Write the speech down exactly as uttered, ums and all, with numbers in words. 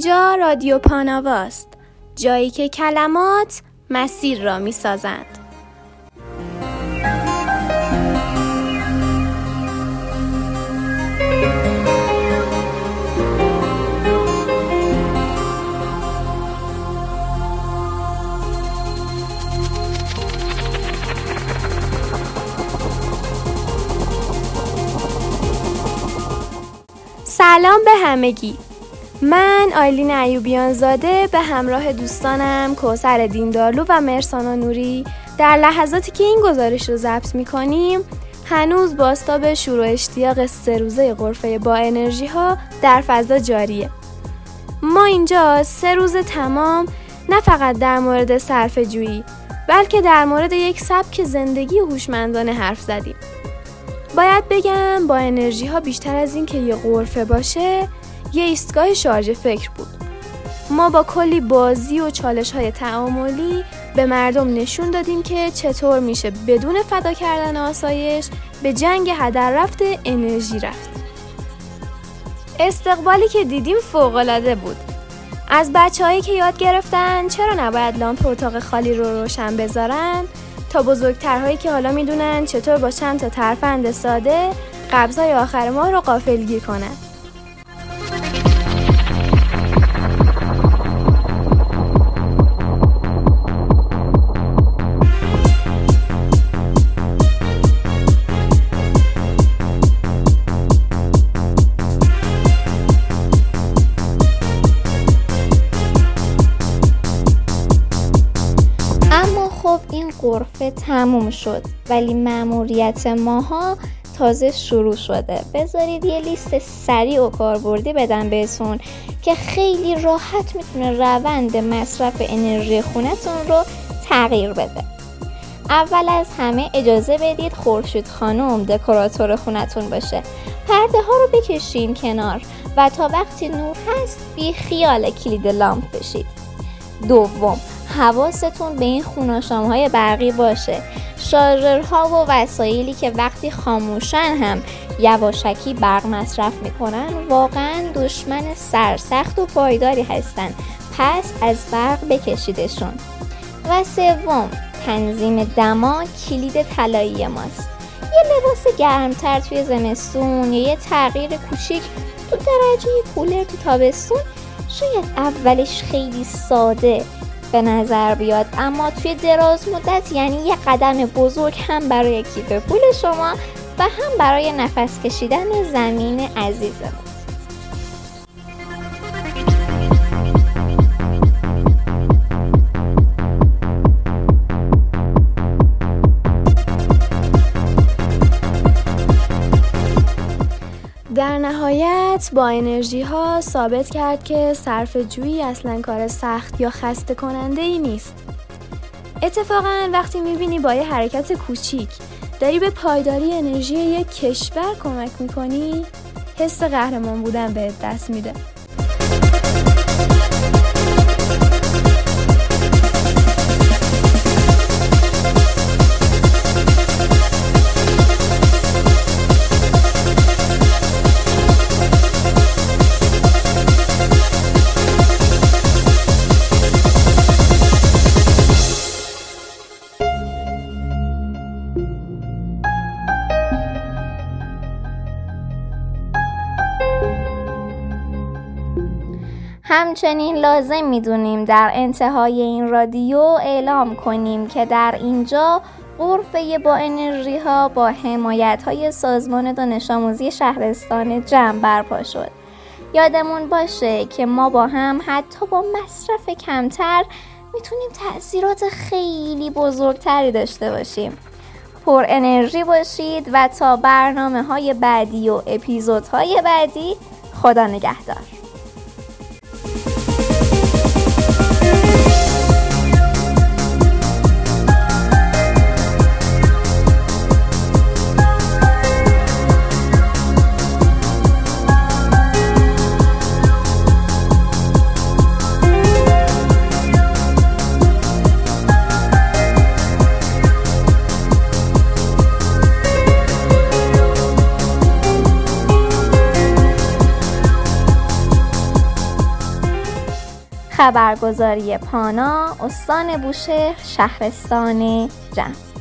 اینجا رادیو پاناواست، جایی که کلمات مسیر را می سازند. سلام به همگی. من آیلین ایوبیان زاده به همراه دوستانم کوثر دیندارلو و مرسانا نوری در لحظاتی که این گزارش رو ضبط می‌کنیم هنوز بازتاب شور و اشتیاق سه روزه غرفه با انرژی ها در فضا جاریه. ما اینجا سه روز تمام نه فقط در مورد صرفه‌جویی بلکه در مورد یک سبک زندگی هوشمندانه حرف زدیم. باید بگم با انرژی ها بیشتر از این که یه غرفه باشه یه ایستگاه شارژ فکر بود. ما با کلی بازی و چالش های تعاملی به مردم نشون دادیم که چطور میشه بدون فدا کردن آسایش به جنگ هدر رفته انرژی رفت. استقبالی که دیدیم فوق‌العاده بود. از بچه‌هایی که یاد گرفتن چرا نباید لامپ اتاق خالی رو روشن بذارن تا بزرگترهایی که حالا میدونن چطور با چند تا ترفند ساده قبضای آخر ماه رو غافلگیر کنن. این غرفه تموم شد ولی مأموریت ماها تازه شروع شده. بذارید یه لیست سریع و کاربردی بدم بهتون که خیلی راحت میتونه روند مصرف انرژی خونتون رو تغییر بده. اول از همه اجازه بدید خورشید خانم دکوراتور خونتون باشه. پرده ها رو بکشین کنار و تا وقتی نور هست بی خیال کلید لامپ بشید. دوم، حواستون به این خوناشام‌های برقی باشه. شارژرها و وسایلی که وقتی خاموشن هم یواشکی برق مصرف میکنن واقعا دشمن سرسخت و پایداری هستن، پس از برق بکشیدشون. و سوم، تنظیم دما کلید طلایی ماست. یه لباس گرمتر توی زمستون یا یه تغییر کوچیک تو درجه کولر تو تابستون شاید اولش خیلی ساده به نظر بیاد، اما توی دراز مدت یعنی یه قدم بزرگ هم برای کیف پول شما و هم برای نفس کشیدن زمین عزیزمون. در نهایت با انرژی ها ثابت کرد که صرفه‌جویی اصلا کار سخت یا خسته کننده ای نیست. اتفاقا وقتی میبینی با یه حرکت کوچیک داری به پایداری انرژی یک کشور کمک میکنی، حس قهرمان بودن بهت دست میده. همچنین لازم میدونیم در انتهای این رادیو اعلام کنیم که در اینجا غرفه با انرژی ها با حمایت های سازمان دانش آموزی شهرستان جمع برپا شد. یادمون باشه که ما با هم حتی با مصرف کمتر میتونیم تأثیرات خیلی بزرگتری داشته باشیم. پر انرژی باشید و تا برنامه های بعدی و اپیزودهای بعدی خدا نگهدار. خبرگزاری پانا، استان بوشهر، شهرستان جم.